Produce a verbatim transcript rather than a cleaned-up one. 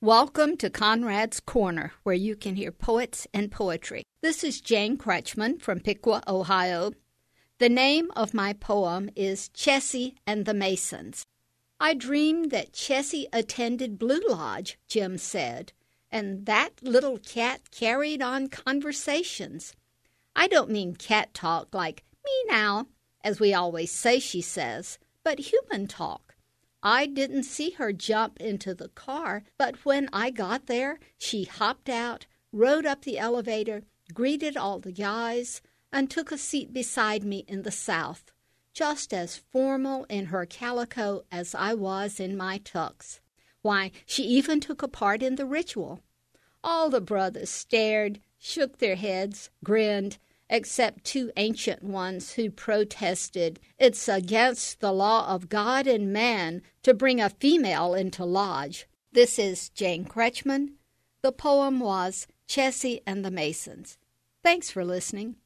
Welcome to Conrad's Corner, where you can hear poets and poetry. This is Jane Kretschmann from Piqua, Ohio. The name of my poem is Chessie and the Masons. I dreamed that Chessie attended Blue Lodge, Jim said, and that little cat carried on conversations. I don't mean cat talk like meow, as we always say she says, but human talk. I didn't see her jump into the car, but when I got there, she hopped out, rode up the elevator, greeted all the guys, and took a seat beside me in the South, just as formal in her calico as I was in my tux. Why, she even took a part in the ritual. All the brothers stared, shook their heads, grinned, except two ancient ones who protested it's against the law of God and man to bring a female into lodge. This is Jane Kretschmann. The poem was Chessie and the Masons. Thanks for listening.